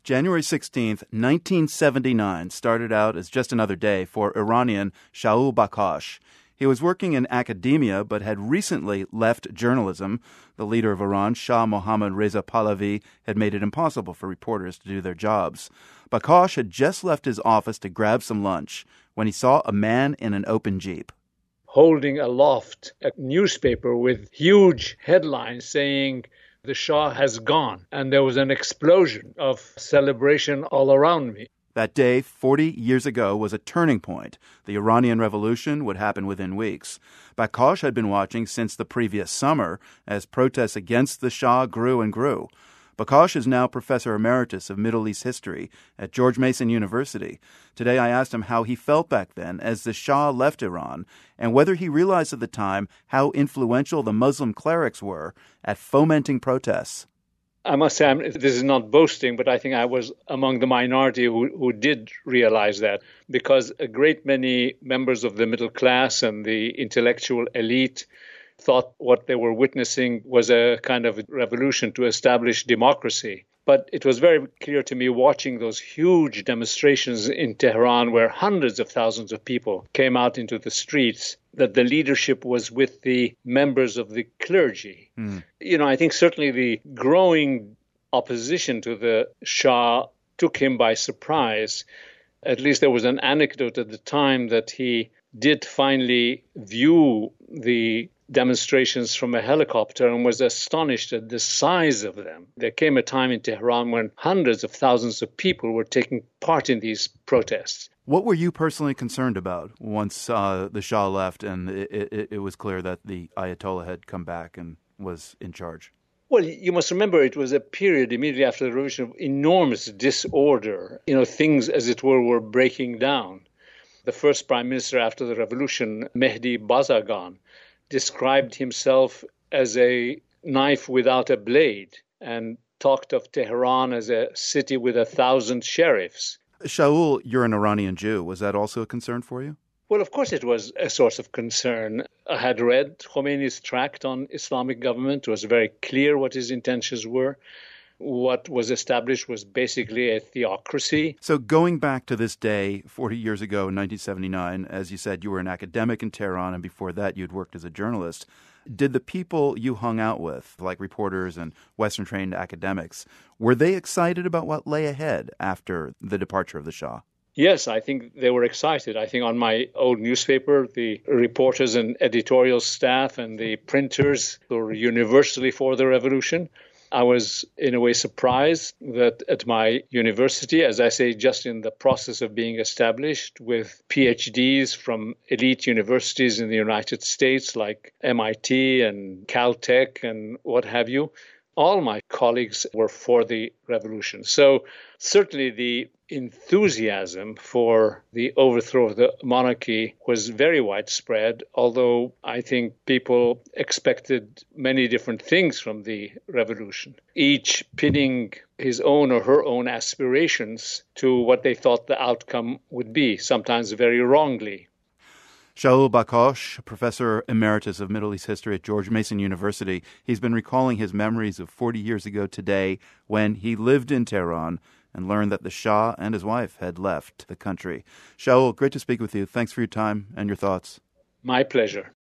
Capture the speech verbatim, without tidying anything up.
January sixteenth, nineteen seventy-nine started out as just another day for Iranian Shaul Bakhash. He was working in academia but had recently left journalism. The leader of Iran, Shah Mohammad Reza Pahlavi, had made it impossible for reporters to do their jobs. Bakhash had just left his office to grab some lunch when he saw a man in an open Jeep, holding aloft a newspaper with huge headlines saying, "The Shah has gone." And there was an explosion of celebration all around me. That day, forty years ago, was a turning point. The Iranian Revolution would happen within weeks. Bakhash had been watching since the previous summer as protests against the Shah grew and grew. Bakhash is now Professor Emeritus of Middle East History at George Mason University. Today I asked him how he felt back then as the Shah left Iran and whether he realized at the time how influential the Muslim clerics were at fomenting protests. I must say, I'm, this is not boasting, but I think I was among the minority who, who did realize that, because a great many members of the middle class and the intellectual elite thought what they were witnessing was a kind of revolution to establish democracy. But it was very clear to me watching those huge demonstrations in Tehran where hundreds of thousands of people came out into the streets that the leadership was with the members of the clergy. Mm. You know, I think certainly the growing opposition to the Shah took him by surprise. At least there was an anecdote at the time that he did finally view the demonstrations from a helicopter and was astonished at the size of them. There came a time in Tehran when hundreds of thousands of people were taking part in these protests. What were you personally concerned about once uh, the Shah left and it, it, it was clear that the Ayatollah had come back and was in charge? Well, you must remember it was a period immediately after the revolution of enormous disorder. You know, things, as it were, were breaking down. The first prime minister after the revolution, Mehdi Bazargan, described himself as a knife without a blade and talked of Tehran as a city with a thousand sheriffs. Shaul, you're an Iranian Jew. Was that also a concern for you? Well, of course it was a source of concern. I had read Khomeini's tract on Islamic government. It was very clear what his intentions were. What was established was basically a theocracy. So going back to this day, forty years ago in nineteen seventy-nine, as you said, you were an academic in Tehran, and before that you'd worked as a journalist. Did the people you hung out with, like reporters and Western-trained academics, were they excited about what lay ahead after the departure of the Shah? Yes, I think they were excited. I think on my old newspaper, the reporters and editorial staff and the printers were universally for the revolution. I was, in a way, surprised that at my university, as I say, just in the process of being established with P H Ds from elite universities in the United States like M I T and Caltech and what have you, all my colleagues were for the revolution. So certainly the enthusiasm for the overthrow of the monarchy was very widespread, although I think people expected many different things from the revolution, each pinning his own or her own aspirations to what they thought the outcome would be, sometimes very wrongly. Shaul Bakhash, Professor Emeritus of Middle East History at George Mason University. He's been recalling his memories of forty years ago today when he lived in Tehran and learned that the Shah and his wife had left the country. Shaul, great to speak with you. Thanks for your time and your thoughts. My pleasure.